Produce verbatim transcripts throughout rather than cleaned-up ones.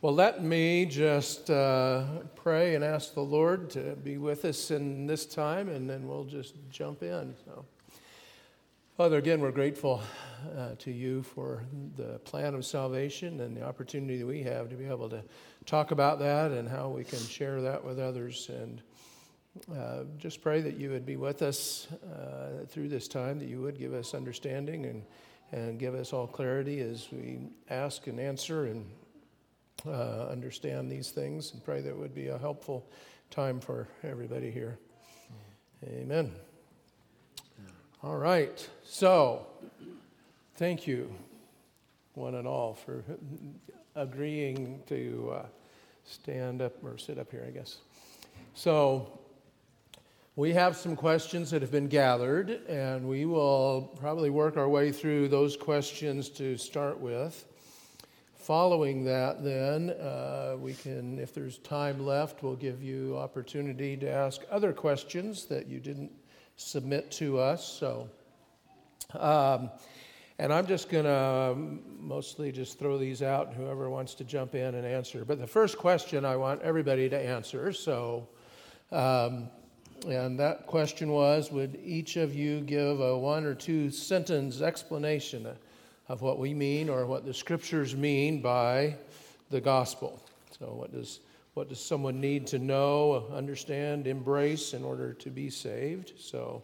Well, let me just uh, pray and ask the Lord to be with us in this time, and then we'll just jump in. So, Father, again, we're grateful uh, to you for the plan of salvation and the opportunity that we have to be able to talk about that and how we can share that with others. And uh, just pray that you would be with us uh, through this time, that you would give us understanding and, and give us all clarity as we ask and answer and Uh, understand these things, and pray that it would be a helpful time for everybody here. Mm. Amen. Yeah. All right. So, thank you, one and all, for agreeing to uh, stand up or sit up here, I guess. So, we have some questions that have been gathered, and we will probably work our way through those questions to start with. Following that, then, uh, we can, if there's time left, we'll give you opportunity to ask other questions that you didn't submit to us. So, um, and I'm just going to mostly just throw these out, and whoever wants to jump in and answer. But the first question I want everybody to answer. So, um, and that question was, would each of you give a one or two sentence explanation of what we mean or what the scriptures mean by the gospel? So what does what does someone need to know, understand, embrace in order to be saved? So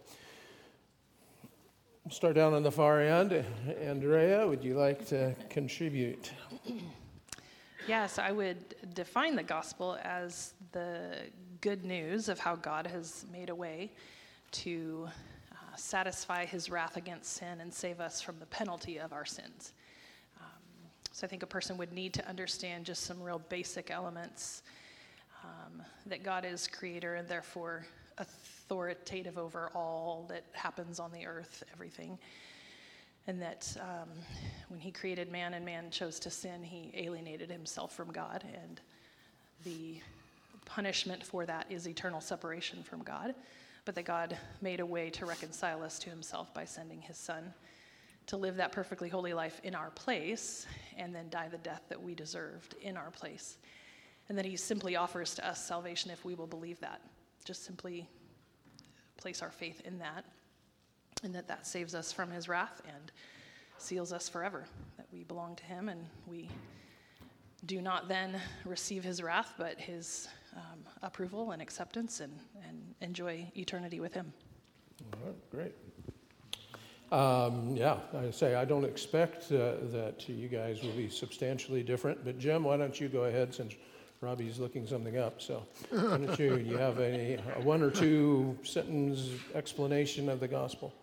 start down on the far end. Andrea, would you like to contribute? Yes, I would define the gospel as the good news of how God has made a way to satisfy his wrath against sin and save us from the penalty of our sins. Um, so I think a person would need to understand just some real basic elements, um, that God is creator and therefore authoritative over all that happens on the earth, everything. And that um, when he created man and man chose to sin, he alienated himself from God. And the punishment for that is eternal separation from God. But that God made a way to reconcile us to himself by sending his son to live that perfectly holy life in our place and then die the death that we deserved in our place. And that he simply offers to us salvation if we will believe that. Just simply place our faith in that, and that that saves us from his wrath and seals us forever, that we belong to him and we do not then receive his wrath, but his um, approval and acceptance, and, and enjoy eternity with him. All right, great. Um, yeah, I say I don't expect uh, that you guys will be substantially different, but Jim, why don't you go ahead since Robbie's looking something up? So why don't you, you have a, a one or two sentence explanation of the gospel?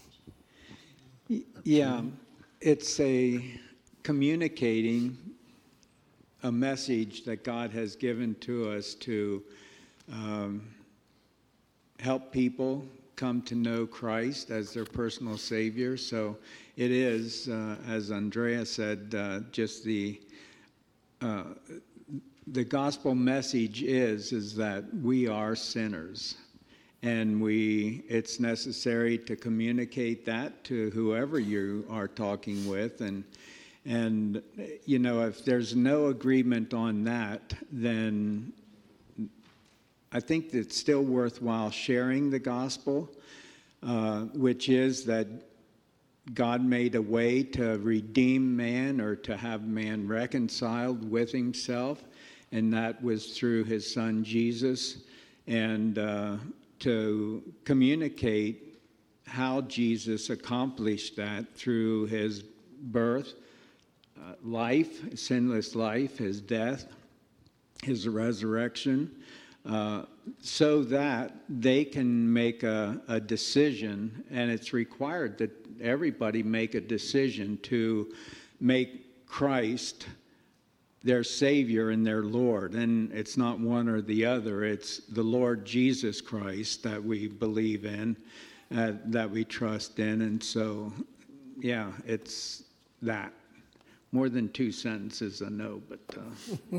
Yeah, it's a communicating a message that God has given to us to um, help people come to know Christ as their personal Savior. So it is, uh, as Andrea said, uh, just the uh, the gospel message is is that we are sinners, and we it's necessary to communicate that to whoever you are talking with. And And, you know, if there's no agreement on that, then I think it's still worthwhile sharing the gospel, uh, which is that God made a way to redeem man or to have man reconciled with himself, and that was through his son Jesus, and uh, to communicate how Jesus accomplished that through his birth, Uh, life, sinless life, his death, his resurrection, uh, so that they can make a, a decision, and it's required that everybody make a decision to make Christ their Savior and their Lord. And it's not one or the other, it's the Lord Jesus Christ that we believe in, uh, that we trust in. And so, yeah, it's that. More than two sentences, I know, but... Uh...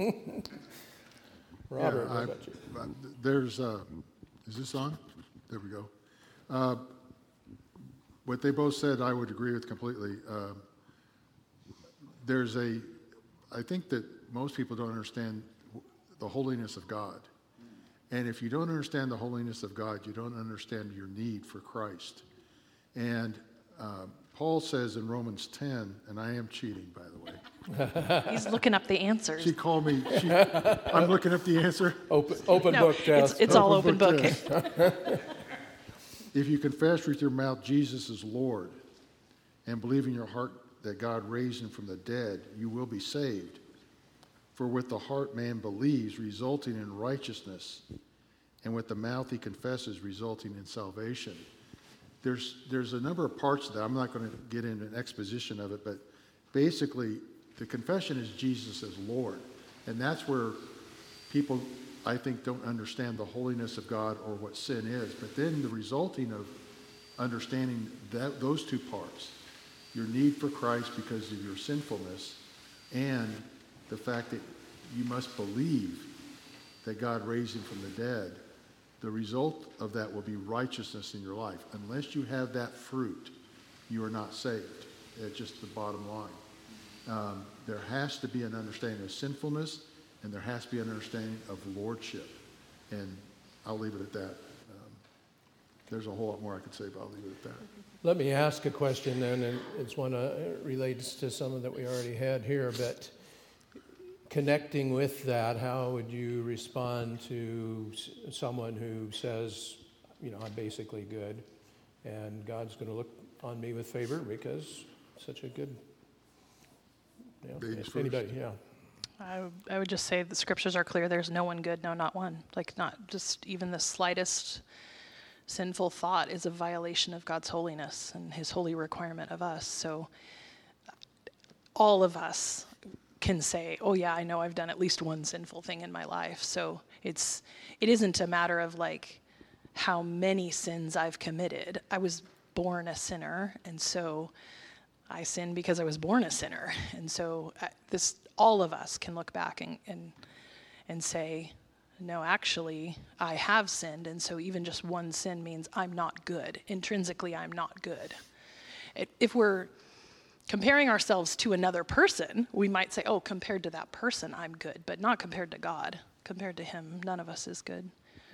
Robert, yeah, what I, about you? There's, uh, is this on? There we go. Uh, what they both said, I would agree with completely. Uh, there's a I think that most people don't understand the holiness of God. And if you don't understand the holiness of God, you don't understand your need for Christ. And uh, Paul says in Romans ten, and I am cheating, by the way. He's looking up the answers. She called me, she, I'm looking up the answer. Open, open No, book it's, test. it's all Open open book book. test. If you confess with your mouth Jesus is Lord and believe in your heart that God raised him from the dead, you will be saved. For with the heart man believes, resulting in righteousness, and with the mouth he confesses, resulting in salvation. There's, there's a number of parts of that. I'm not going to get into an exposition of it, but basically the confession is Jesus as Lord. And that's where people, I think, don't understand the holiness of God or what sin is. But then the resulting of understanding that, those two parts, your need for Christ because of your sinfulness, and the fact that you must believe that God raised him from the dead, the result of that will be righteousness in your life. Unless you have that fruit, you are not saved. It's just the bottom line. Um, there has to be an understanding of sinfulness, and there has to be an understanding of lordship. And I'll leave it at that. Um, there's a whole lot more I could say, but I'll leave it at that. Let me ask a question then, and it's one uh, relates to some that we already had here, but connecting with that, how would you respond to s- someone who says, you know, I'm basically good, and God's going to look on me with favor because such a good, you know, Babies if first. anybody, yeah. I, w- I would just say the scriptures are clear. There's no one good, no, not one. Like, not just even the slightest sinful thought is a violation of God's holiness and his holy requirement of us. So all of us can say, oh yeah, I know I've done at least one sinful thing in my life. So it's, it isn't a matter of like how many sins I've committed. I was born a sinner, and so I sin because I was born a sinner. And so uh, this, all of us can look back and, and, and say, no, actually, I have sinned, and so even just one sin means I'm not good. Intrinsically, I'm not good. It, if we're comparing ourselves to another person, we might say, oh, compared to that person, I'm good, but not compared to God. Compared to him, none of us is good.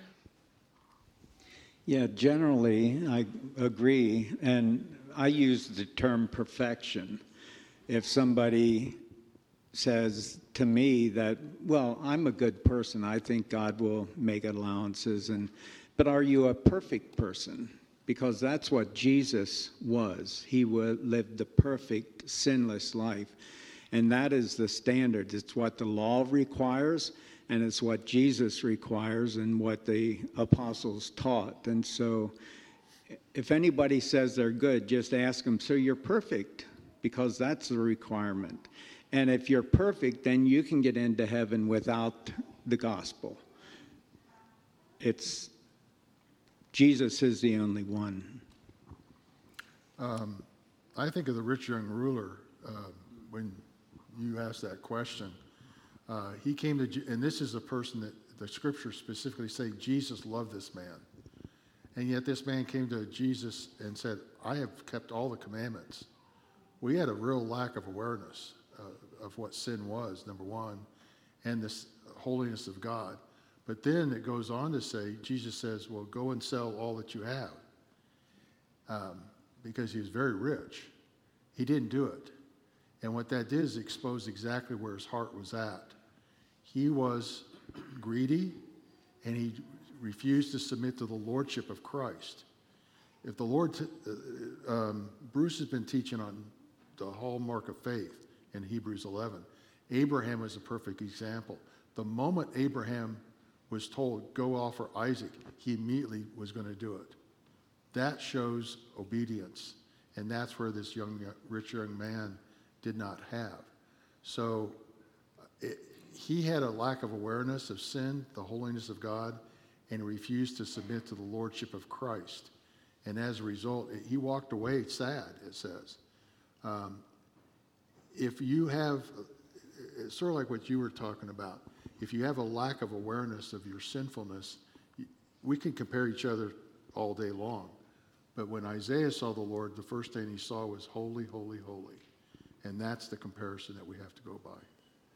Yeah, generally, I agree. And I use the term perfection. If somebody says to me that, well, I'm a good person, I think God will make allowances, and but are you a perfect person? Because that's what Jesus was. He lived the perfect, sinless life. And that is the standard. It's what the law requires, and it's what Jesus requires and what the apostles taught. And so if anybody says they're good, just ask them, so you're perfect? Because that's the requirement. And if you're perfect, then you can get into heaven without the gospel. It's Jesus is the only one. Um, I think of the rich young ruler uh, when you asked that question. Uh, he came to, Je- and this is a person that the scriptures specifically say Jesus loved this man. And yet this man came to Jesus and said, I have kept all the commandments. We had a real lack of awareness uh, of what sin was, number one, and this holiness of God. But then it goes on to say, Jesus says, well, go and sell all that you have. Um, because he was very rich. He didn't do it. And what that did is expose exactly where his heart was at. He was greedy, and he refused to submit to the lordship of Christ. If the Lord, t- uh, um, Bruce has been teaching on the hallmark of faith in Hebrews eleven. Abraham is a perfect example. The moment Abraham was told, go offer Isaac, he immediately was going to do it. That shows obedience, and that's where this young, rich young man did not have. So it, he had a lack of awareness of sin, the holiness of God, and refused to submit to the lordship of Christ. And as a result, he walked away sad, it says. Um, if you have, it's sort of like what you were talking about, if you have a lack of awareness of your sinfulness, we can compare each other all day long. But when Isaiah saw the Lord, the first thing he saw was holy, holy, holy. And that's the comparison that we have to go by.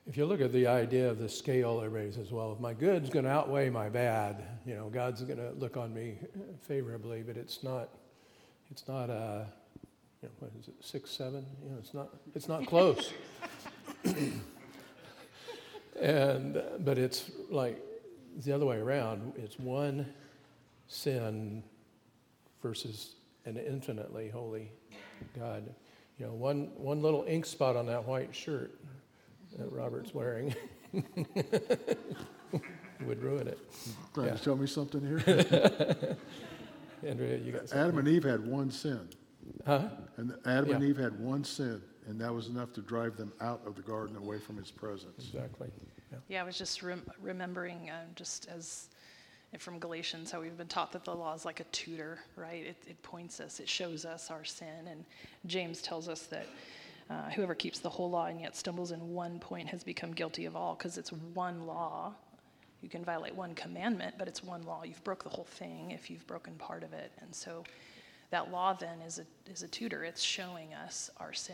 if you look at the idea of the scale, everybody says, well, if my good's going to outweigh my bad, you know, God's going to look on me favorably, but it's not, it's not a, you know, what is it, six, seven? You know, it's not, it's not close. and, but it's like the other way around. It's one sin versus an infinitely holy God. You know, one, one little ink spot on that white shirt that Robert's wearing would ruin it. Trying Yeah. to tell me something here? Andrea, you got something? Adam and Eve had one sin. Huh? And Adam and Yeah. Eve had one sin, and that was enough to drive them out of the garden away from his presence. Exactly. Yeah. Yeah, I was just rem- remembering, uh, just as from Galatians, how we've been taught that the law is like a tutor, right? It, it points us, it shows us our sin. And James tells us that uh, whoever keeps the whole law and yet stumbles in one point has become guilty of all, because it's one law. You can violate one commandment, but it's one law. You've broke the whole thing if you've broken part of it. And so that law then is a, is a tutor. It's showing us our sin.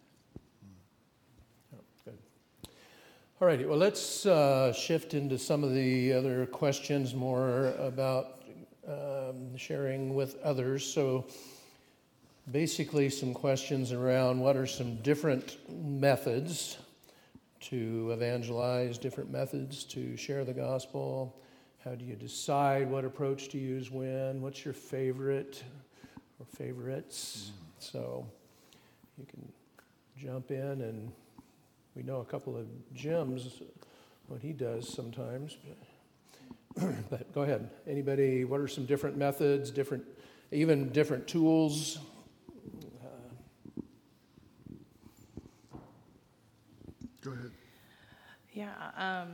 Oh, good. All righty, well, let's uh, shift into some of the other questions more about um, sharing with others. So basically some questions around what are some different methods to evangelize, different methods to share the gospel. How do you decide what approach to use when? What's your favorite or favorites? Mm. So you can jump in, and we know a couple of Jim's, what he does sometimes. But, but go ahead. Anybody, what are some different methods, different, even different tools? Go ahead. Yeah, um,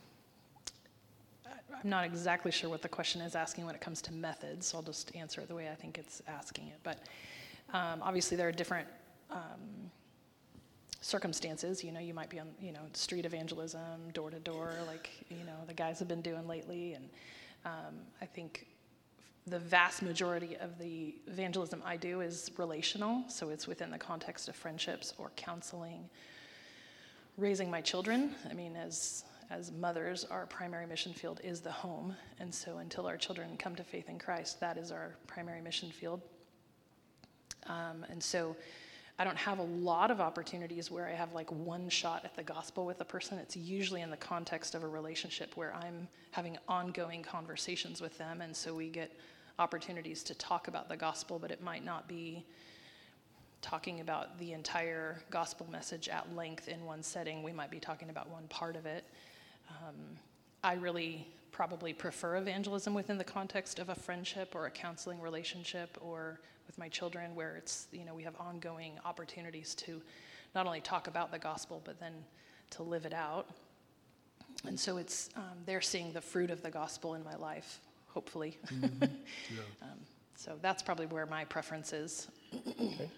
I- I'm not exactly sure what the question is asking when it comes to methods, so I'll just answer it the way I think it's asking it. But um, obviously there are different um, circumstances. You know, you might be on, you know, street evangelism, door to door, like, you know, the guys have been doing lately. And um, I think the vast majority of the evangelism I do is relational, so it's within the context of friendships or counseling. Raising my children, I mean, as as mothers, our primary mission field is the home. And so until our children come to faith in Christ, that is our primary mission field. Um, and so I don't have a lot of opportunities where I have like one shot at the gospel with a person. It's usually in the context of a relationship where I'm having ongoing conversations with them. And so we get opportunities to talk about the gospel, but it might not be talking about the entire gospel message at length in one setting. We might be talking about one part of it. Um, I really probably prefer evangelism within the context of a friendship or a counseling relationship, or with my children, where it's, you know, we have ongoing opportunities to not only talk about the gospel, but then to live it out. And so it's, um, they're seeing the fruit of the gospel in my life, hopefully. Mm-hmm. Yeah. um, so that's probably where my preference is. Okay.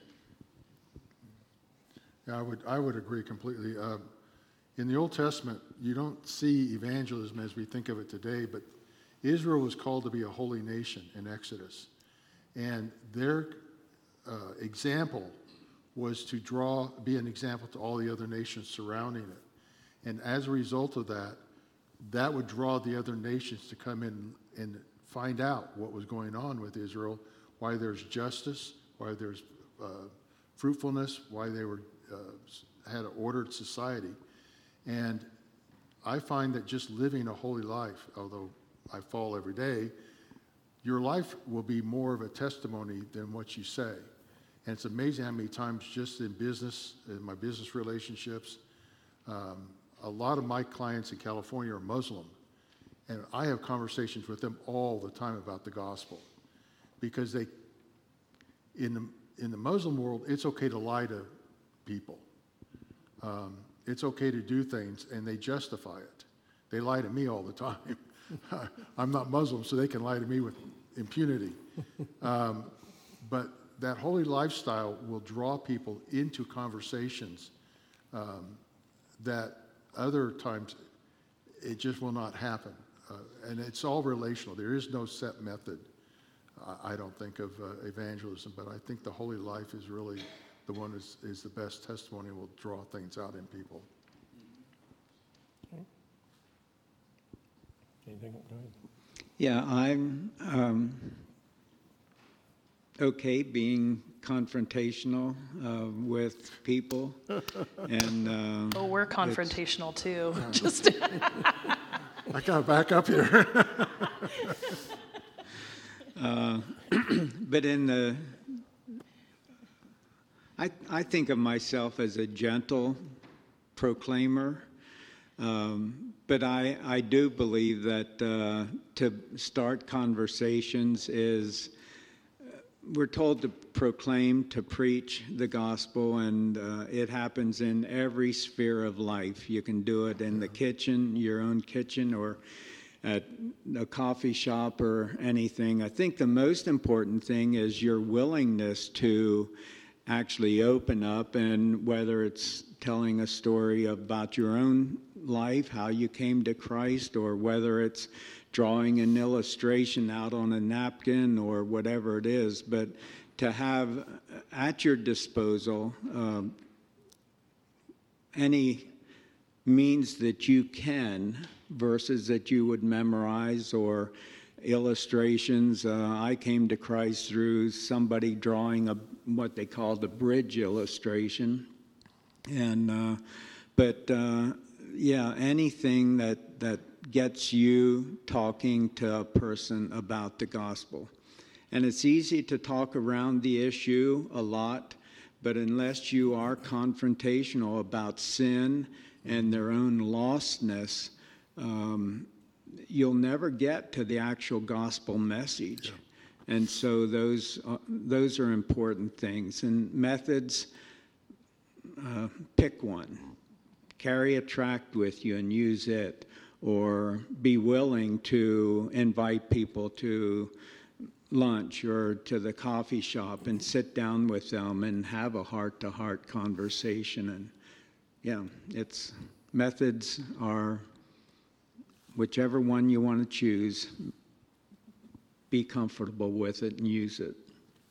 Yeah, I would, I would agree completely. Uh, in the Old Testament, you don't see evangelism as we think of it today, but Israel was called to be a holy nation in Exodus. And their uh, example was to draw, be an example to all the other nations surrounding it. And as a result of that, that would draw the other nations to come in and find out what was going on with Israel, why there's justice, why there's uh, fruitfulness, why they were uh, had an ordered society. And I find that just living a holy life, although I fall every day, your life will be more of a testimony than what you say. And it's amazing how many times just in business, in my business relationships, um, a lot of my clients in California are Muslim. And I have conversations with them all the time about the gospel. Because they, in the, in the Muslim world, it's okay to lie to people. Um, it's okay to do things, and they justify it. They lie to me all the time. I'm not Muslim, so they can lie to me with impunity. Um, but that holy lifestyle will draw people into conversations um, that other times it just will not happen. Uh, and it's all relational. There is no set method, uh, I don't think, of uh, evangelism, but I think the holy life is really the one is, is the best testimony and will draw things out in people. anything. Go ahead. Yeah, I'm um, okay being confrontational uh, with people, and uh, Oh, we're it's- confrontational too. Just I gotta back up here. But in the, I, I think of myself as a gentle proclaimer, um, but I, I do believe that uh, to start conversations is, uh, we're told to proclaim, to preach the gospel, and uh, it happens in every sphere of life. You can do it in the kitchen, your own kitchen, or at a coffee shop or anything. I think the most important thing is your willingness to actually open up, and whether it's telling a story about your own life, how you came to Christ, or whether it's drawing an illustration out on a napkin or whatever it is, but to have at your disposal um, any means that you can, verses that you would memorize or illustrations. Uh, I came to Christ through somebody drawing a what they called a bridge illustration, and uh, but uh, yeah, anything that that gets you talking to a person about the gospel. And it's easy to talk around the issue a lot, but unless you are confrontational about sin and their own lostness, um, you'll never get to the actual gospel message. Yeah. And so those uh, those are important things. And methods, uh, pick one. Carry a tract with you and use it, or be willing to invite people to lunch or to the coffee shop and sit down with them and have a heart-to-heart conversation. And yeah, it's methods are whichever one you want to choose, be comfortable with it and use it.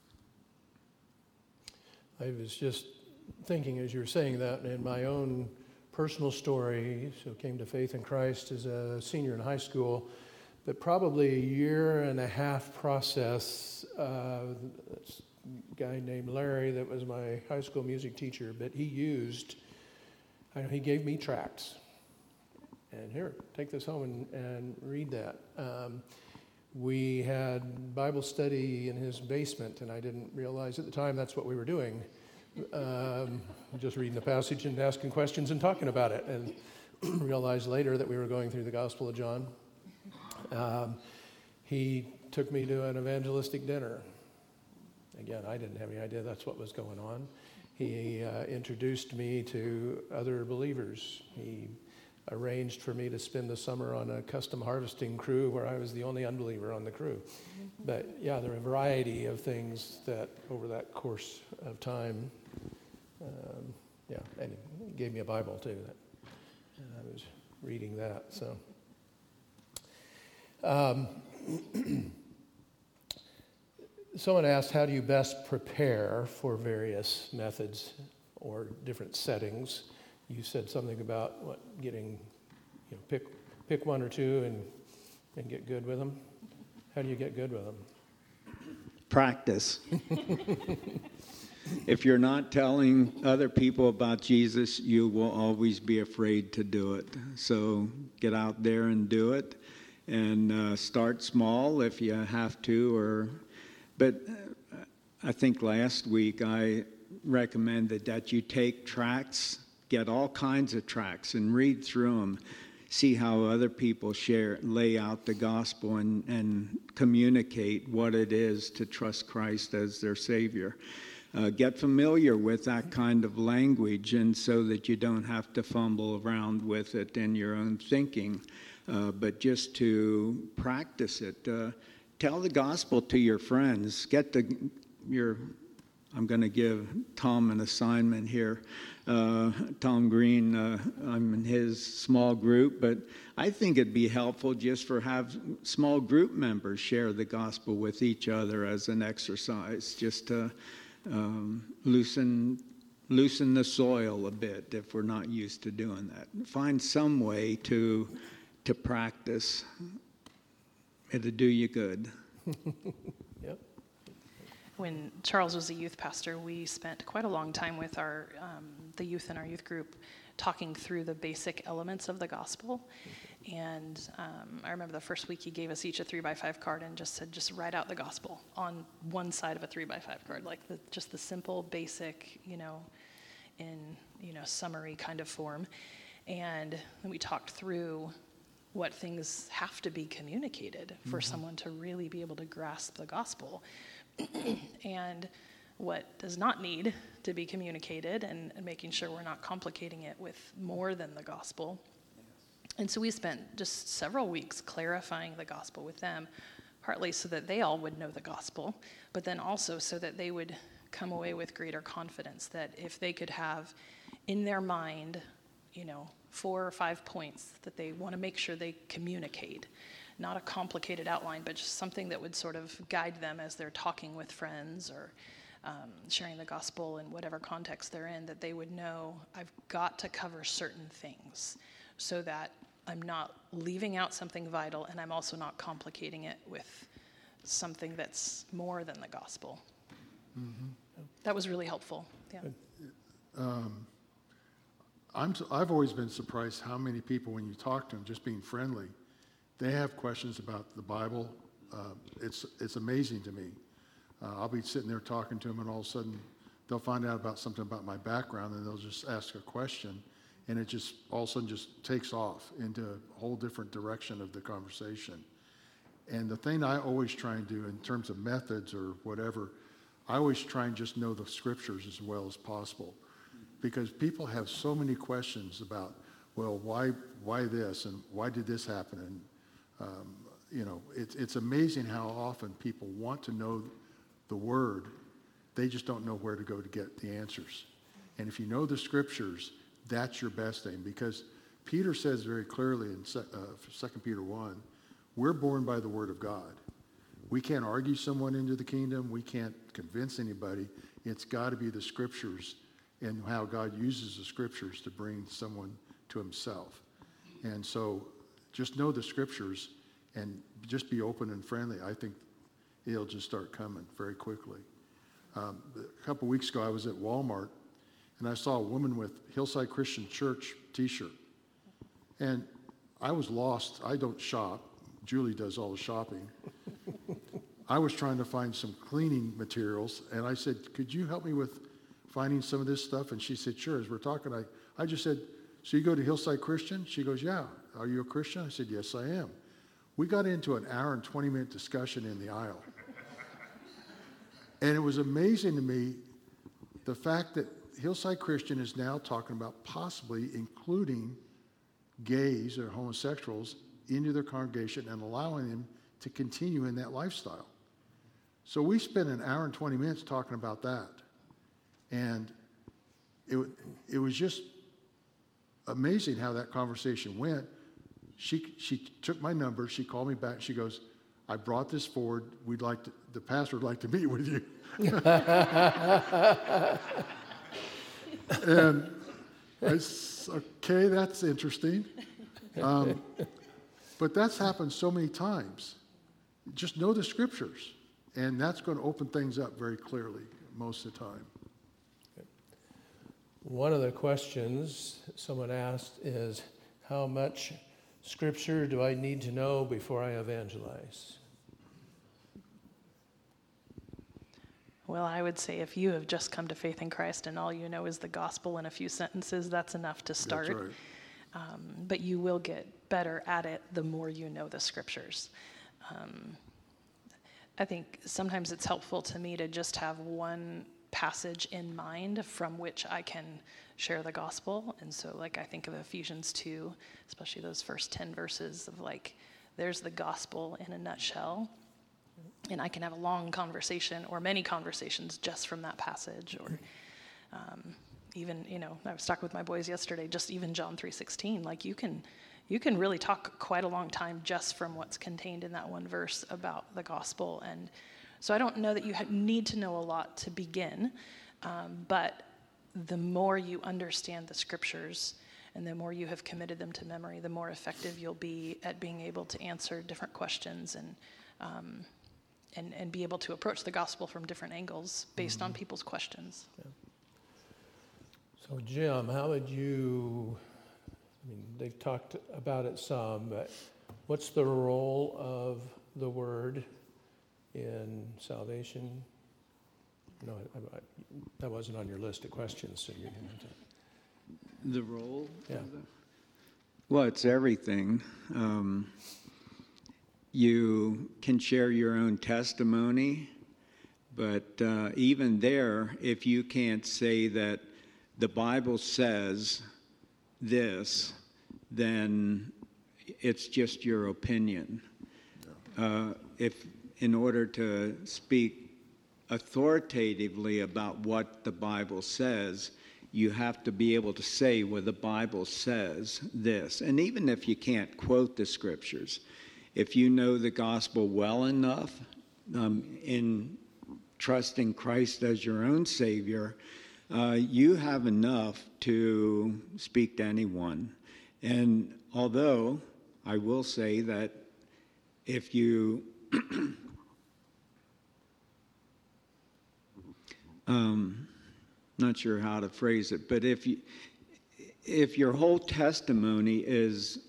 I was just thinking as you were saying that in my own personal story. So came to faith in Christ as a senior in high school, but probably a year and a half process. Uh, this guy named Larry that was my high school music teacher, but he used, I know he gave me tracts. And here, take this home and, and read that. Um, we had Bible study in his basement, and I didn't realize at the time that's what we were doing. Um, just reading the passage and asking questions and talking about it, and realized later that we were going through the Gospel of John. Um, he took me to an evangelistic dinner. Again, I didn't have any idea that's what was going on. He uh, introduced me to other believers. He arranged for me to spend the summer on a custom harvesting crew where I was the only unbeliever on the crew. But yeah, there are a variety of things that over that course of time, um, yeah, and he gave me a Bible too. That, and I was reading that, so. Um, someone asked, how do you best prepare for various methods or different settings? You said something about what getting, you know, pick pick one or two and and get good with them. How do you get good with them? Practice. If you're not telling other people about Jesus, you will always be afraid to do it. So get out there and do it, and uh, start small if you have to. Or, but I think last week I recommended that you take tracts. Get all kinds of tracts and read through them. See how other people share, lay out the gospel and, and communicate what it is to trust Christ as their Savior. Uh, get familiar with that kind of language, and so that you don't have to fumble around with it in your own thinking, uh, but just to practice it. Uh, tell the gospel to your friends. Get the your. I'm going to give Tom an assignment here. Uh, Tom Green, uh, I'm in his small group, but I think it'd be helpful just for have small group members share the gospel with each other as an exercise, just to um, loosen loosen the soil a bit if we're not used to doing that. Find some way to to practice It'll do you good. Yep. When Charles was a youth pastor, we spent quite a long time with our um, the youth in our youth group talking through the basic elements of the gospel. And um, I remember the first week he gave us each a three by five card and just said, just write out the gospel on one side of a three by five card, like the, just the simple, basic, you know, in, you know, summary kind of form. And then we talked through what things have to be communicated for mm-hmm. someone to really be able to grasp the gospel. And what does not need to be communicated, and, and making sure we're not complicating it with more than the gospel. And so we spent just several weeks clarifying the gospel with them, partly so that they all would know the gospel, but then also so that they would come away with greater confidence that if they could have in their mind, you know, four or five points that they want to make sure they communicate, not a complicated outline, but just something that would sort of guide them as they're talking with friends or um, sharing the gospel in whatever context they're in, that they would know, I've got to cover certain things so that I'm not leaving out something vital, and I'm also not complicating it with something that's more than the gospel. Mm-hmm. That was really helpful. Yeah. Um, I'm, I've always been surprised how many people, when you talk to them, just being friendly, they have questions about the Bible. Uh, it's it's amazing to me. Uh, I'll be sitting there talking to them, and all of a sudden, they'll find out about something about my background, and they'll just ask a question, and it just all of a sudden just takes off into a whole different direction of the conversation. And the thing I always try and do in terms of methods or whatever, I always try and just know the scriptures as well as possible. Because people have so many questions about, well, why why this, and why did this happen? And, um, you know, it's it's amazing how often people want to know the word. They just don't know where to go to get the answers. And if you know the scriptures, that's your best thing. Because Peter says very clearly in Second Peter one, we're born by the word of God. We can't argue someone into the kingdom. We can't convince anybody. It's got to be the scriptures and how God uses the scriptures to bring someone to himself. And so just know the scriptures and just be open and friendly. I think it'll just start coming very quickly. Um, a couple weeks ago, I was at Walmart, and I saw a woman with Hillside Christian Church t-shirt. And I was lost. I don't shop. Julie does all the shopping. I was trying to find some cleaning materials, and I said, could you help me with finding some of this stuff? And she said, sure. As we're talking, I, I just said, so you go to Hillside Christian? She goes, yeah. Are you a Christian? I said, yes, I am. We got into an hour and twenty minute discussion in the aisle. And it was amazing to me the fact that Hillside Christian is now talking about possibly including gays or homosexuals into their congregation and allowing them to continue in that lifestyle. So we spent an hour and twenty minutes talking about that. And it, it was just amazing how that conversation went. She, she took my number, she called me back, she goes, I brought this forward, we'd like to, the pastor would like to meet with you. And I said, okay, that's interesting. Um, but that's happened so many times. Just know the scriptures, and that's going to open things up very clearly most of the time. One of the questions someone asked is, how much scripture do I need to know before I evangelize? Well, I would say if you have just come to faith in Christ and all you know is the gospel in a few sentences, that's enough to start. That's right. Um, but you will get better at it the more you know the scriptures. Um, I think sometimes it's helpful to me to just have one passage in mind from which I can share the gospel. And so, like, I think of Ephesians two, especially those first ten verses of, like, there's the gospel in a nutshell. And I can have a long conversation or many conversations just from that passage. Or um, even, you know, I was talking with my boys yesterday, just even John three sixteen. Like, you can you can really talk quite a long time just from what's contained in that one verse about the gospel. And so I don't know that you ha- need to know a lot to begin, um, but the more you understand the scriptures, And the more you have committed them to memory, the more effective you'll be at being able to answer different questions and um, and, and be able to approach the gospel from different angles based mm-hmm. on people's questions. Yeah. So Jim, how would you, I mean, they've talked about it some, but what's the role of the word in salvation? No, I, I, that wasn't on your list of questions, so you're going to... The role? Yeah. Well, it's everything. Um, you can share your own testimony, but uh, even there, if you can't say that the Bible says this, then it's just your opinion. Uh, if in order to speak authoritatively about what the Bible says, you have to be able to say, well, the Bible says this. And even if you can't quote the scriptures, if you know the gospel well enough um, in trusting Christ as your own Savior, uh, you have enough to speak to anyone. And although I will say that if you um, not sure how to phrase it, but if you if your whole testimony is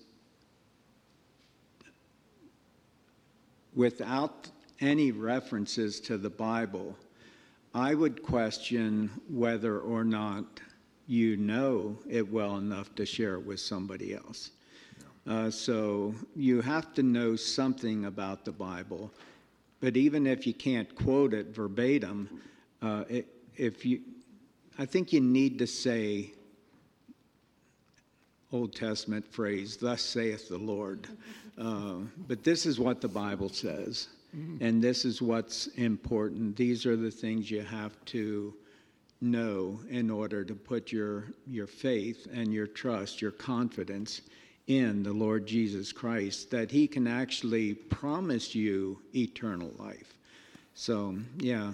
without any references to the Bible, I would question whether or not you know it well enough to share it with somebody else. Uh, so you have to know something about the Bible, but even if you can't quote it verbatim, uh, it, if you, I think you need to say Old Testament phrase, "Thus saith the Lord." Uh, but this is what the Bible says, mm-hmm. and this is what's important. These are the things you have to know in order to put your your faith and your trust, your confidence in the Lord Jesus Christ, that he can actually promise you eternal life. So, yeah.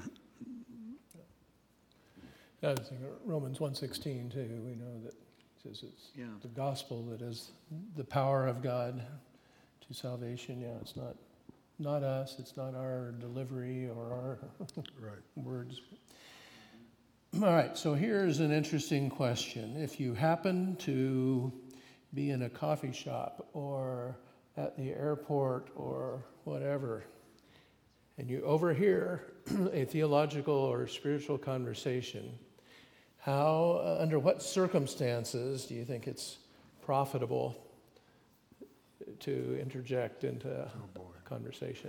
I was thinking Romans one sixteen too. We know that it says it's Yeah. the gospel that is the power of God to salvation. Yeah, it's not not us. It's not our delivery or our Right. words. All right. So here's an interesting question: if you happen to be in a coffee shop or at the airport or whatever, and you overhear a theological or spiritual conversation, how, uh, under what circumstances do you think it's profitable to interject into a conversation?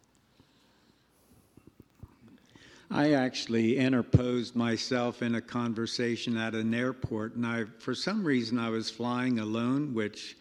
I actually interposed myself in a conversation at an airport, and I, for some reason, I was flying alone, which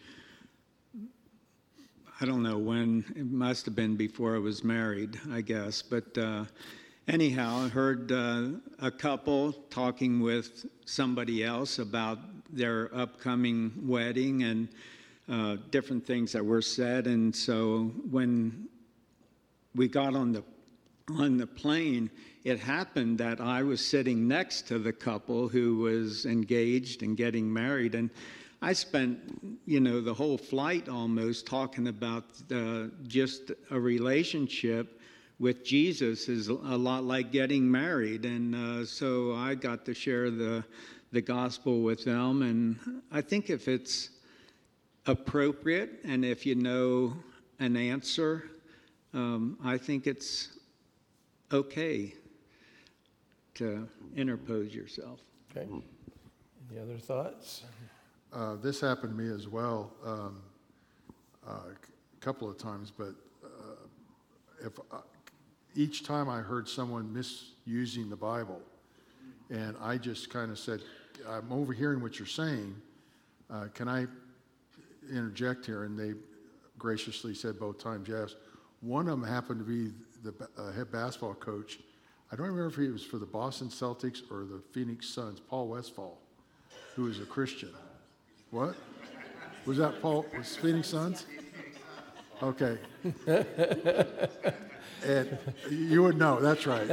I don't know when. It must have been before I was married, I guess. But uh, anyhow, I heard uh, a couple talking with somebody else about their upcoming wedding and uh, different things that were said. And so when we got on the on the plane, it happened that I was sitting next to the couple who was engaged and getting married, and I spent, you know, the whole flight almost talking about uh, just a relationship with Jesus is a lot like getting married, and uh, so I got to share the the gospel with them, and I think if it's appropriate and if you know an answer, um, I think it's okay to interpose yourself. Okay. Any other thoughts? Uh, this happened to me as well um, uh, a couple of times, but uh, if uh, each time I heard someone misusing the Bible, and I just kind of said, I'm overhearing what you're saying, uh, can I interject here? And they graciously said both times yes. One of them happened to be the uh, head basketball coach. I don't remember if he was for the Boston Celtics or the Phoenix Suns, Paul Westphal, who is a Christian. What? Was that Paul, was Phoenix Suns? Okay. And you would know, that's right.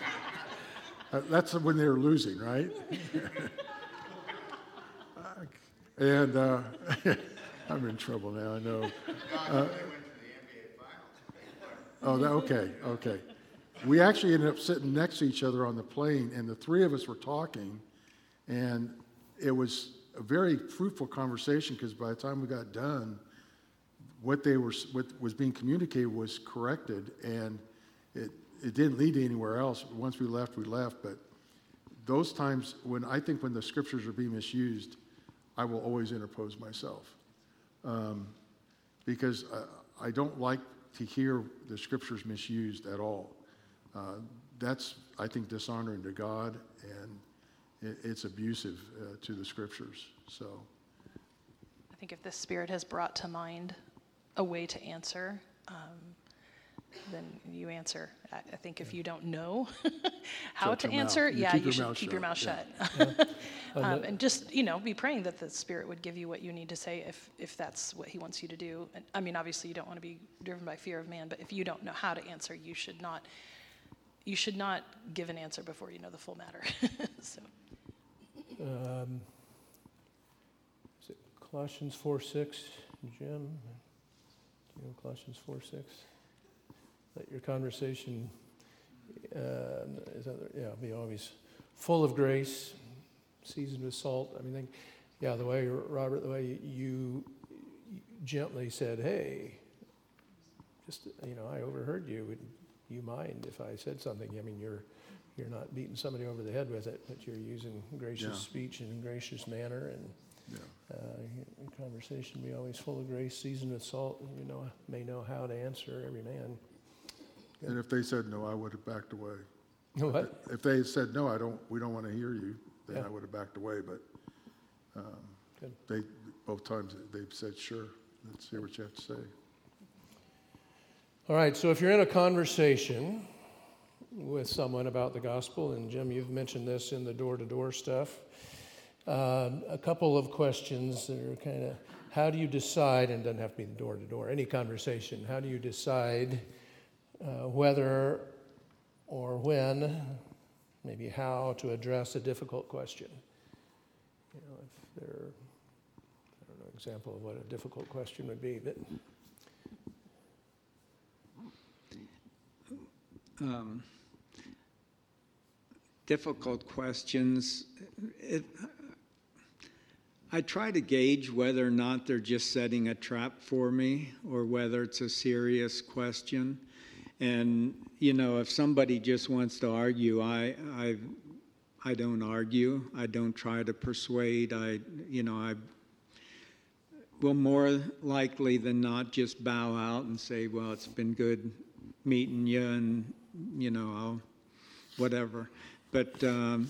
Uh, that's when they were losing, right? And uh, I'm in trouble now, I know. Uh, oh, that, okay, okay. We actually ended up sitting next to each other on the plane, and the three of us were talking, and it was a very fruitful conversation because by the time we got done, what they were, what was being communicated was corrected, and it it didn't lead to anywhere else. Once we left, we left. But those times when I think when the scriptures are being misused, I will always interpose myself, um, because I, I don't like to hear the scriptures misused at all. Uh, that's, I think, dishonoring to God, and it, it's abusive uh, to the scriptures. So, I think if the Spirit has brought to mind a way to answer, um, then you answer. I, I think if you don't know how Shut to your answer, mouth. You yeah, keep you your should mouth keep your mouth shut. shut. um, and just, you know, be praying that the Spirit would give you what you need to say if, if that's what He wants you to do. And, I mean, obviously, you don't want to be driven by fear of man, but if you don't know how to answer, you should not. You should not give an answer before you know the full matter. so. Um, is it Colossians four six, Jim? Do you know Colossians four six? Let your conversation uh, is other, yeah, be always full of grace, seasoned with salt. I mean, think, yeah, the way, Robert, the way you gently said, hey, just, you know, I overheard you. Would you mind if I said something? I mean, you're you're not beating somebody over the head with it, but you're using gracious Yeah. speech in a gracious manner, and yeah. uh, your conversation be always full of grace, seasoned with salt, and you know may know how to answer every man. And if they said no, I would have backed away. What? If they had said no, I don't, we don't want to hear you, then Yeah. I would have backed away. But um, Good. they, both times they've said, sure, let's hear what you have to say. All right, so if you're in a conversation with someone about the gospel, and Jim, you've mentioned this in the door-to-door stuff, um, a couple of questions that are kind of, how do you decide, and it doesn't have to be the door-to-door, any conversation, how do you decide uh, whether or when, maybe how, to address a difficult question? You know, if there, I don't know, example of what a difficult question would be, but... Um, difficult questions. It, I try to gauge whether or not they're just setting a trap for me or whether it's a serious question. And, you know, if somebody just wants to argue, I, I, I don't argue. I don't try to persuade. I, you know, I will more likely than not just bow out and say, well, it's been good meeting you, and, you know, I'll, whatever. But, um,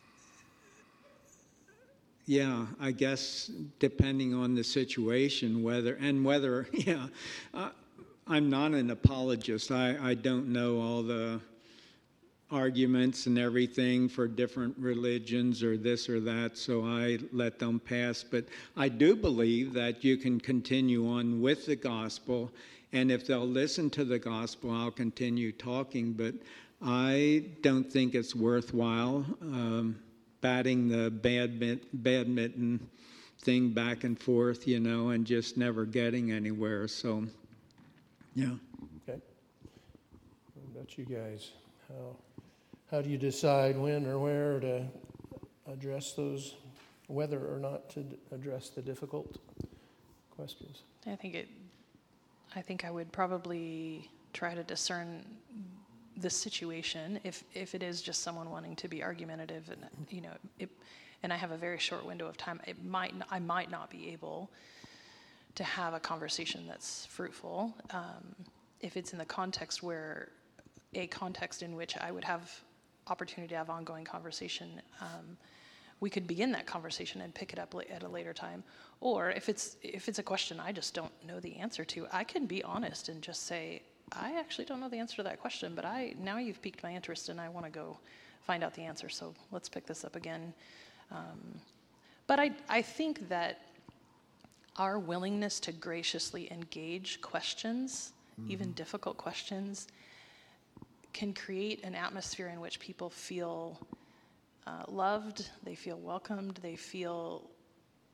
yeah, I guess depending on the situation, whether, and whether, yeah, uh, I'm not an apologist. I, I don't know all the arguments and everything for different religions or this or that, so I let them pass. But I do believe that you can continue on with the gospel, and if they'll listen to the gospel, I'll continue talking. But I don't think it's worthwhile um, batting the badminton, badminton thing back and forth, you know, and just never getting anywhere. So, yeah. Okay. What about you guys? How how do you decide when or where to address those, whether or not to d- address the difficult questions? I think it. I think I would probably try to discern the situation. If if it is just someone wanting to be argumentative, and you know, it, and I have a very short window of time, it might I might not be able to have a conversation that's fruitful. Um, if it's in the context where a context in which I would have opportunity to have ongoing conversation. Um, we could begin that conversation and pick it up at a later time. Or if it's if it's a question I just don't know the answer to, I can be honest and just say, I actually don't know the answer to that question, but I now you've piqued my interest and I want to go find out the answer, so let's pick this up again. Um, but I, I think that our willingness to graciously engage questions, mm-hmm. even difficult questions, can create an atmosphere in which people feel Uh, loved, they feel welcomed, they feel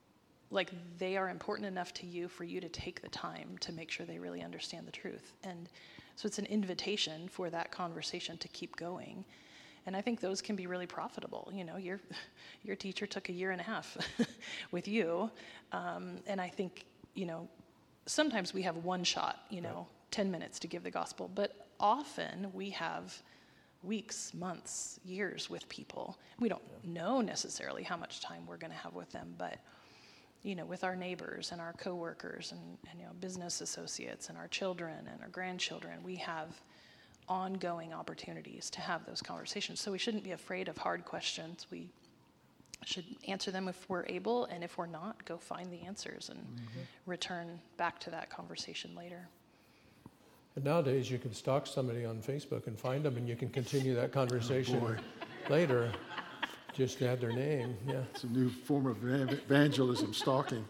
like they are important enough to you for you to take the time to make sure they really understand the truth. And so it's an invitation for that conversation to keep going. And I think those can be really profitable. You know, your your teacher took a year and a half with you. Um, and I think, you know, sometimes we have one shot, you know, right. ten minutes to give the gospel. But often we have weeks, months, years with people. We don't yeah. know necessarily how much time we're going to have with them, but you know, with our neighbors and our coworkers and, and you know, business associates and our children and our grandchildren, we have ongoing opportunities to have those conversations. So we shouldn't be afraid of hard questions. We should answer them if we're able, and if we're not, go find the answers and mm-hmm. return back to that conversation later. And nowadays you can stalk somebody on Facebook and find them, and you can continue that conversation oh later. Just add their name, yeah. It's a new form of evangelism, stalking.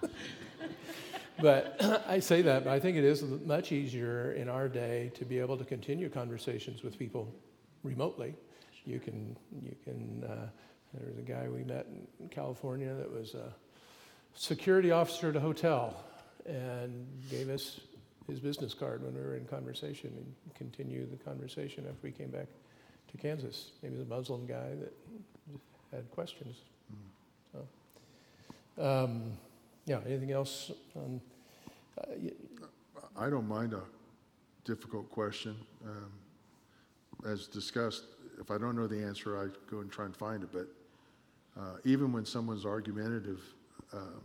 But I say that, but I think it is much easier in our day to be able to continue conversations with people remotely. You can, you can. Uh, there was a guy we met in California that was a security officer at a hotel and gave us his business card when we were in conversation, and continued the conversation after we came back to Kansas. He was a Muslim guy that had questions. Mm. So, um, yeah. Anything else? On, uh, y- I don't mind a difficult question. Um, as discussed, if I don't know the answer, I go and try and find it. But uh, even when someone's argumentative, um,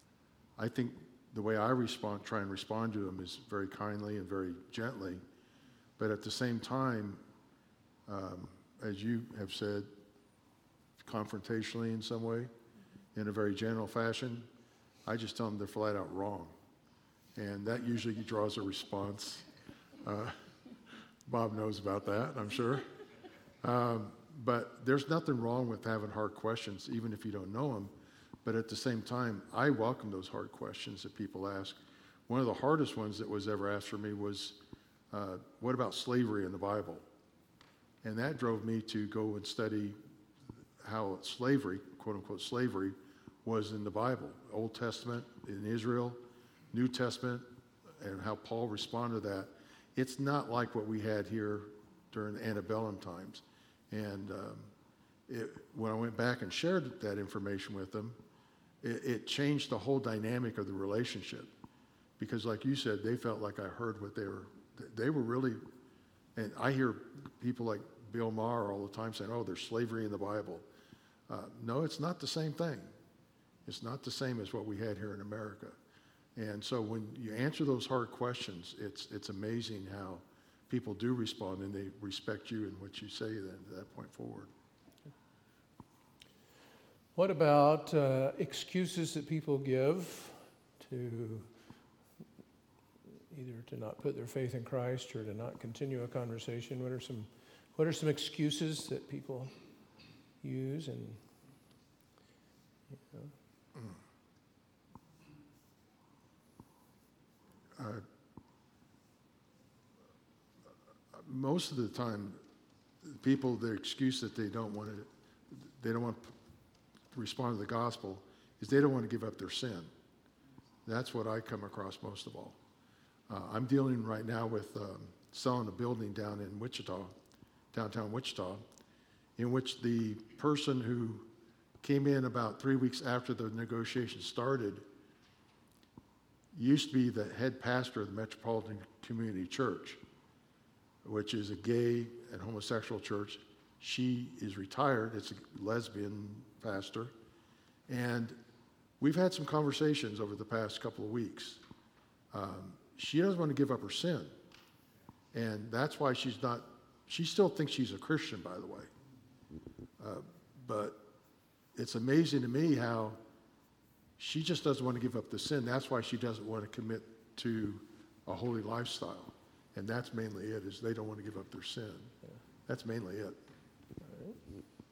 I think the way I respond, try and respond to them, is very kindly and very gently. But at the same time, um, as you have said, confrontationally in some way, in a very general fashion, I just tell them they're flat out wrong. And that usually draws a response. Uh, Bob knows about that, I'm sure. Um, but there's nothing wrong with having hard questions, even if you don't know them. But at the same time, I welcome those hard questions that people ask. One of the hardest ones that was ever asked for me was, uh, what about slavery in the Bible? And that drove me to go and study how slavery, quote unquote slavery, was in the Bible, Old Testament, in Israel, New Testament, and how Paul responded to that. It's not like what we had here during the antebellum times. And um, it, when I went back and shared that information with them, it, it changed the whole dynamic of the relationship. Because like you said, they felt like I heard what they were, they were really, and I hear people like Bill Maher all the time saying, oh, there's slavery in the Bible. Uh, no, it's not the same thing. It's not the same as what we had here in America. And so when you answer those hard questions, it's it's amazing how people do respond, and they respect you and what you say then to that point forward. What about uh, excuses that people give to either to not put their faith in Christ or to not continue a conversation? What are some what are some excuses that people use? And you know. Uh, most of the time, people, their excuse that they don't want to, they don't want to respond to the gospel is they don't want to give up their sin. That's what I come across most of all. Uh, I'm dealing right now with um, selling a building down in Wichita, downtown Wichita, in which the person who came in about three weeks after the negotiations started used to be the head pastor of the Metropolitan Community Church, which is a gay and homosexual church. She is retired. It's a lesbian pastor. And we've had some conversations over the past couple of weeks. Um, she doesn't want to give up her sin. And that's why she's not, she still thinks she's a Christian, by the way. Uh, but it's amazing to me how she just doesn't want to give up the sin. That's why she doesn't want to commit to a holy lifestyle. And that's mainly it, is they don't want to give up their sin. Yeah. That's mainly it. All right.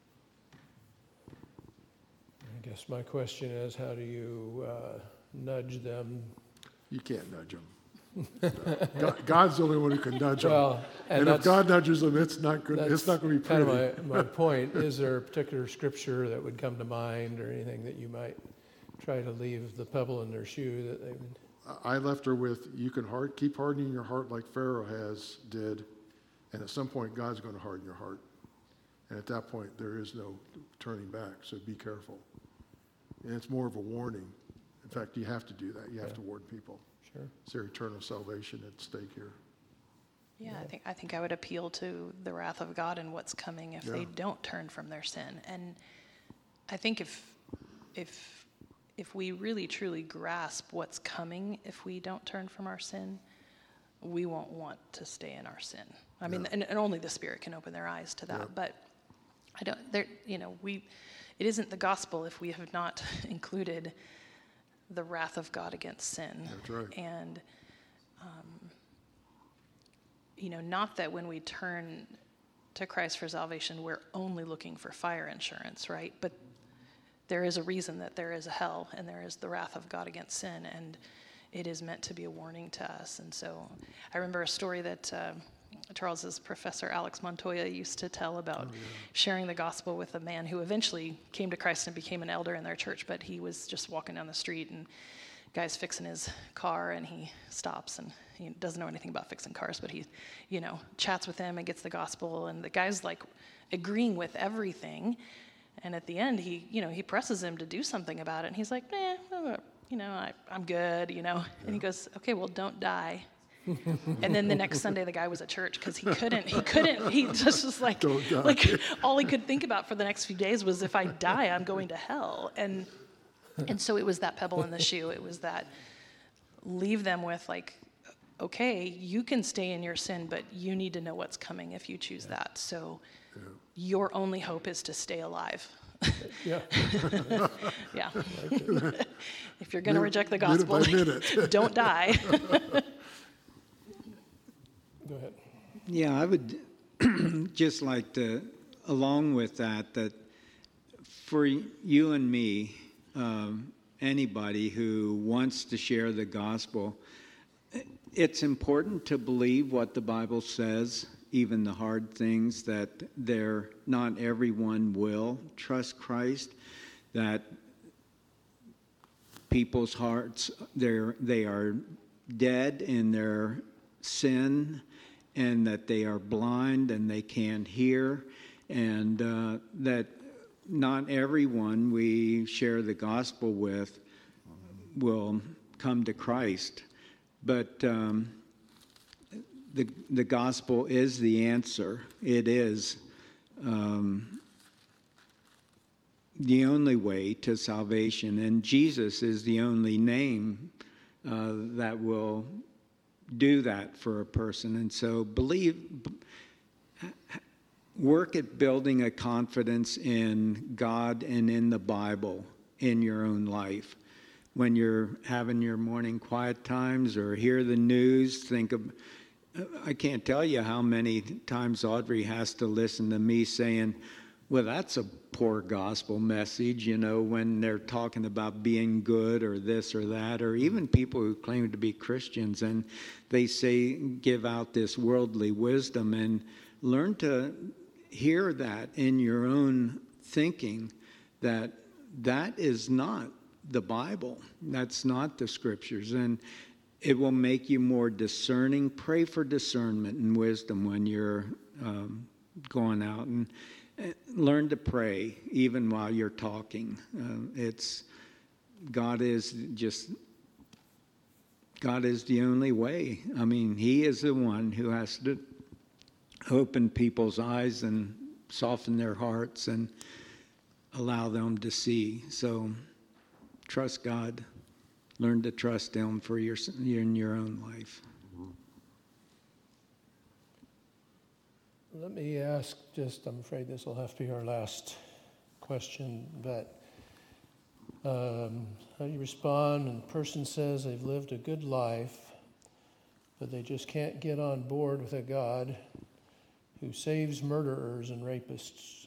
I guess my question is, how do you uh, nudge them? You can't nudge them. God, God's the only one who can nudge well, them. And, and if God nudges them, it's not good. It's not going to be pretty. Kind of my, my point. Is there a particular scripture that would come to mind, or anything that you might try to leave the pebble in their shoe that they would. I left her with, you can hard, keep hardening your heart like Pharaoh has, did, and at some point God's going to harden your heart. And at that point, there is no turning back, so be careful. And it's more of a warning. In fact, you have to do that. You have Yeah. to warn people. Sure. It's their eternal salvation at stake here. Yeah, I think I think I would appeal to the wrath of God and what's coming if Yeah. they don't turn from their sin. And I think if if if we really truly grasp what's coming if we don't turn from our sin, we won't want to stay in our sin. I mean, Yeah. and, and only the Spirit can open their eyes to that. Yeah. But I don't. There, you know, we. It isn't the gospel if we have not included the wrath of God against sin. That's right. And um, you know, not that when we turn to Christ for salvation, we're only looking for fire insurance, right? But there is a reason that there is a hell and there is the wrath of God against sin, and it is meant to be a warning to us. And so I remember a story that uh, Charles's professor, Alex Montoya, used to tell about Oh, yeah. sharing the gospel with a man who eventually came to Christ and became an elder in their church, but he was just walking down the street and guy's fixing his car and he stops and he doesn't know anything about fixing cars, but he, you know, chats with him and gets the gospel, and the guy's like agreeing with everything. And at the end, he, you know, he presses him to do something about it, and he's like, nah, uh, you know, I, I'm good, you know. And he goes, okay, well, don't die. And then the next Sunday, the guy was at church because he couldn't, he couldn't, he just was like, Don't die. like all he could think about for the next few days was, if I die, I'm going to hell. And and so it was that pebble in the shoe. It was that leave them with like, okay, you can stay in your sin, but you need to know what's coming if you choose that. So Yeah. your only hope is to stay alive. Yeah. Yeah. If you're going to Minute- reject the minute by gospel, minute. don't die. Go ahead. Yeah, I would just like to, along with that, that for you and me, um, anybody who wants to share the gospel, it's important to believe what the Bible says, even the hard things, that there not everyone will trust Christ, that people's hearts, they're, they are dead in their sin, and that they are blind and they can't hear, and uh, that not everyone we share the gospel with will come to Christ. But um, the the gospel is the answer. It is um, the only way to salvation, and Jesus is the only name uh, that will do that for a person. And so believe, work at building a confidence in God and in the Bible in your own life. When you're having your morning quiet times or hear the news, think of, I can't tell you how many times Audrey has to listen to me saying, well, that's a poor gospel message, you know, when they're talking about being good or this or that, or even people who claim to be Christians and they say, give out this worldly wisdom, and learn to hear that in your own thinking, that that is not the Bible. That's not the scriptures. And it will make you more discerning. Pray for discernment and wisdom when you're um, going out, and learn to pray even while you're talking. Uh, it's God is just God is the only way. I mean, He is the one who has to open people's eyes and soften their hearts and allow them to see. So trust God. Learn to trust Him for your in your own life. Let me ask just, I'm afraid this will have to be our last question, but um, how do you respond when a person says they've lived a good life, but they just can't get on board with a God who saves murderers and rapists?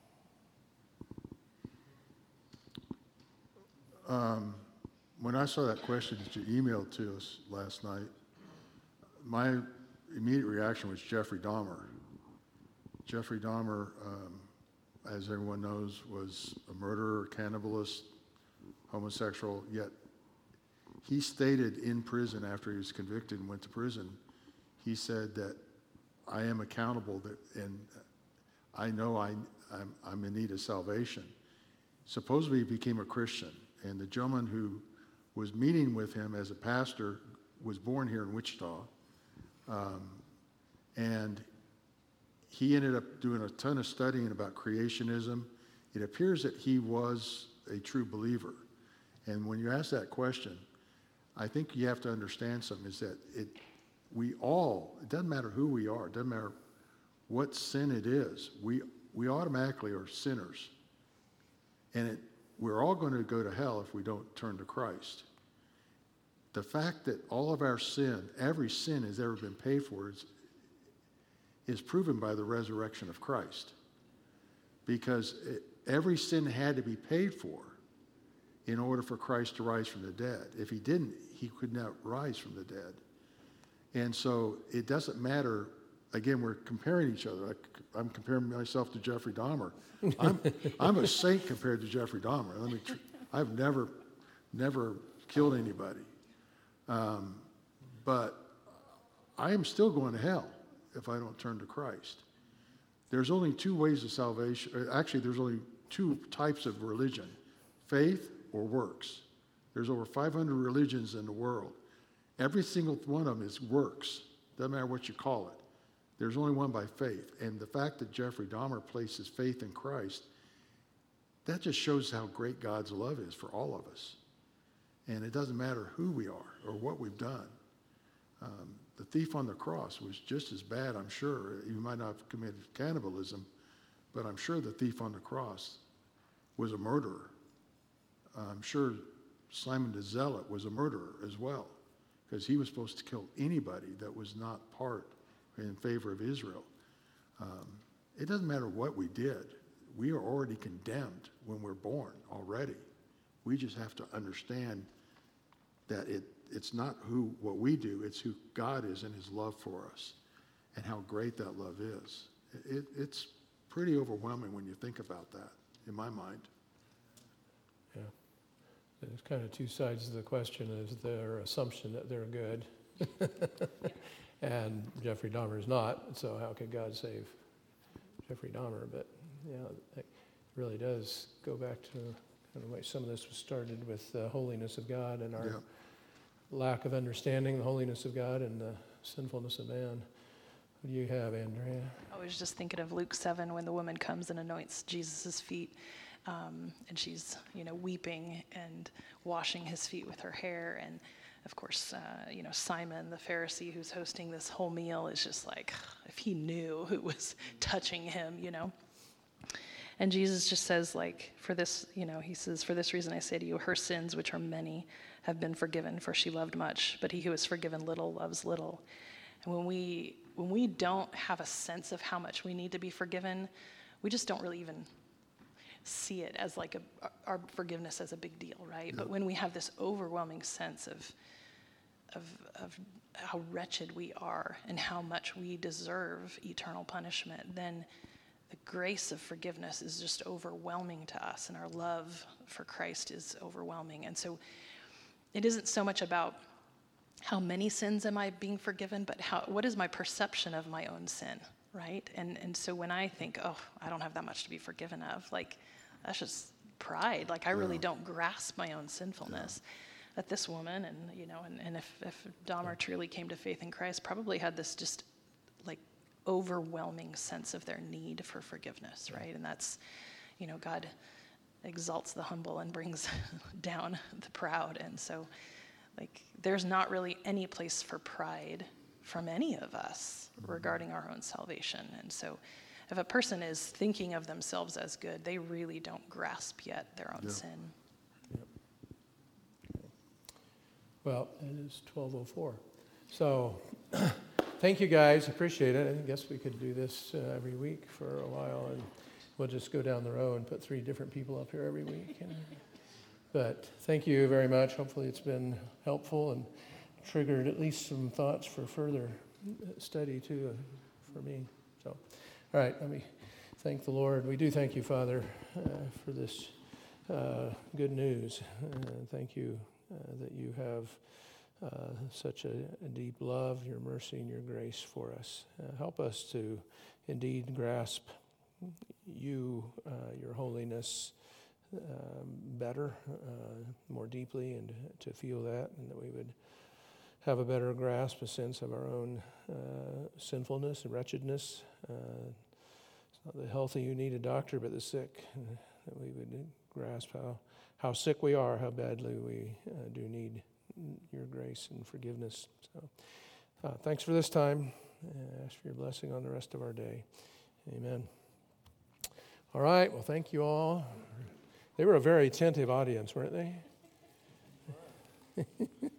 Um, when I saw that question that you emailed to us last night, my immediate reaction was Jeffrey Dahmer. Jeffrey Dahmer, um, as everyone knows, was a murderer, cannibalist, homosexual, yet he stated in prison after he was convicted and went to prison, he said that I am accountable that, and I know I, I'm, I'm in need of salvation. Supposedly he became a Christian, and the gentleman who was meeting with him as a pastor was born here in Wichita, um, and he ended up doing a ton of studying about creationism. It appears that he was a true believer. And when you ask that question, I think you have to understand something is that it, we all, it doesn't matter who we are, it doesn't matter what sin it is, we, we automatically are sinners. And it, we're all going to go to hell if we don't turn to Christ. The fact that all of our sin, every sin has ever been paid for is, is proven by the resurrection of Christ. Because it, every sin had to be paid for in order for Christ to rise from the dead. If he didn't, he could not rise from the dead. And so it doesn't matter. Again, we're comparing each other. I, I'm comparing myself to Jeffrey Dahmer. I'm, I'm a saint compared to Jeffrey Dahmer. Let me. Tr- I've never, never killed anybody, um, but I am still going to hell if I don't turn to Christ. There's only two ways of salvation. Actually, there's only two types of religion: faith or works. There's over five hundred religions in the world. Every single one of them is works. Doesn't matter what you call it. There's only one by faith. And the fact that Jeffrey Dahmer places faith in Christ, that just shows how great God's love is for all of us. And it doesn't matter who we are or what we've done. Um, the thief on the cross was just as bad, I'm sure. He might not have committed cannibalism, but I'm sure the thief on the cross was a murderer. I'm sure Simon the Zealot was a murderer as well, because he was supposed to kill anybody that was not part in favor of Israel. Um, it doesn't matter what we did. We are already condemned when we're born already. We just have to understand that it, it's not who what we do, it's who God is and his love for us and how great that love is. It, it's pretty overwhelming when you think about that, in my mind. Yeah. There's kind of two sides of the question. Is their assumption that they're good. And Jeffrey Dahmer is not, so how could God save Jeffrey Dahmer? But, yeah, it really does go back to kind of the way some of this was started with the holiness of God and our Yeah. lack of understanding the holiness of God and the sinfulness of man. What do you have, Andrea? I was just thinking of Luke seven when the woman comes and anoints Jesus' feet. Um, and she's, you know, weeping and washing his feet with her hair. And, of course, uh, you know, Simon, the Pharisee who's hosting this whole meal, is just like, if he knew who was touching him, you know. And Jesus just says, like, for this, you know, he says, for this reason I say to you, her sins, which are many, have been forgiven, for she loved much. But he who is forgiven little loves little. And when we when we don't have a sense of how much we need to be forgiven, we just don't really even see it as like a, our forgiveness as a big deal, right? Yep. But when we have this overwhelming sense of, of, of how wretched we are and how much we deserve eternal punishment, then the grace of forgiveness is just overwhelming to us, and our love for Christ is overwhelming. And so it isn't so much about how many sins am I being forgiven, but how what is my perception of my own sin, right? And and so when I think, oh, I don't have that much to be forgiven of, like, that's just pride. Like, I really Yeah. don't grasp my own sinfulness. Yeah. That this woman, and you know, and, and if, if Dahmer truly came to faith in Christ, probably had this just like overwhelming sense of their need for forgiveness, right? And that's, you know, God exalts the humble and brings down the proud. And so, like, there's not really any place for pride from any of us regarding our own salvation. And so if a person is thinking of themselves as good, they really don't grasp yet their own Yeah. sin. Yep. Okay. Well, it is twelve oh four. So thank you, guys. Appreciate it. I guess we could do this uh, every week for a while, and we'll just go down the row and put three different people up here every week. And, but thank you very much. Hopefully it's been helpful and triggered at least some thoughts for further study, too, uh, for me. So, all right, let me thank the Lord. We do thank you, Father, uh, for this uh, good news. Uh, thank you uh, that you have uh, such a, a deep love, your mercy, and your grace for us. Uh, help us to indeed grasp you, uh, your holiness, um, better, uh, more deeply, and to feel that, and that we would have a better grasp, a sense of our own uh, sinfulness and wretchedness. Uh, it's not the healthy who need a doctor, but the sick. Uh, that we would grasp how, how sick we are, how badly we uh, do need your grace and forgiveness. So, uh, thanks for this time. I ask for your blessing on the rest of our day. Amen. All right. Well, thank you all. They were a very attentive audience, weren't they?